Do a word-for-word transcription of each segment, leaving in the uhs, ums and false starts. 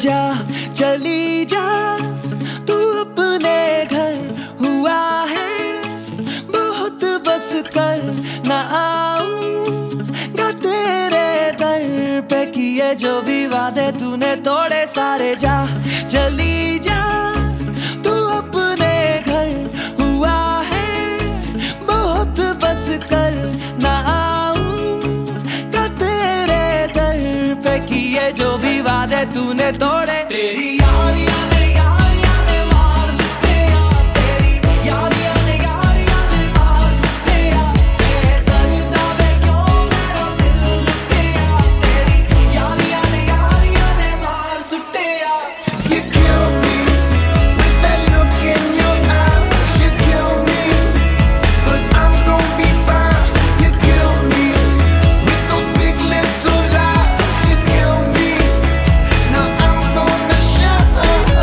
जा चली जा तू अपने घर, हुआ है बहुत बस कर न आऊंगा तेरे दर पे, किए जो भी वादे तूने तोड़े सारे, जा चली जा तू अपने घर, हुआ है बहुत बस कर न आऊंगा तेरे दर पे, किए जो भी वादे तूने तोड़े। तेरी यारियां ने यारियां ने मार सुटे यार, तेरी यारियां ने यारियां ने मार सुटे यार, तेरे दर्द वे क्यों मेरा दिल लुटे यार, तेरी यारियां ने यारियां ने मार सुटे यार। You kill me with that look in your eyes, you kill me, but I'm gonna be fine. You kill me with those big little lies, you kill me, now I'm gonna shut up,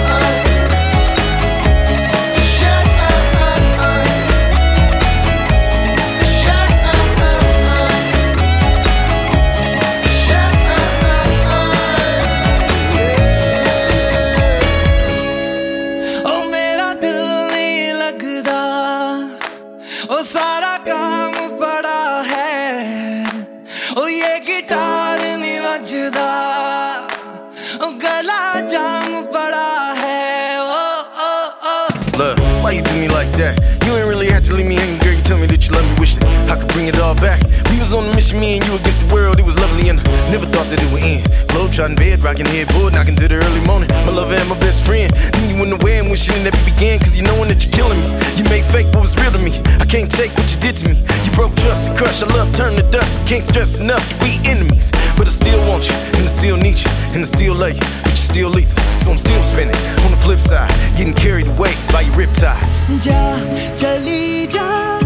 shut up, shut ओ मेरा दिल नहीं लगदा, ओ सारा काम पड़ा है, ओ ये guitar नहीं बजदा, ओ गला जाम पड़ा है, ओ ओ ओ। Love, why you do me like that? You ain't really have to leave me hanging, girl. You tell me that you love me, wish that I could bring it all back. We was on a mission, me and you against the world. It was lovely and I never thought that it would end. Globe trotting bed, rocking headboard, knocking to the early morning. My lover and my best friend. Then you went away and wishing it never began, cause you knowing that you're killing me. You made fake what was real to me. I can't take what you did to me. You broke trust and crushed, our love turned to dust. I can't stress enough that we enemies, but I still want you, and I still need you, and I still love you, but you're still lethal. So I'm still spinning on the flip side, getting carried away by your riptide. जा चली जा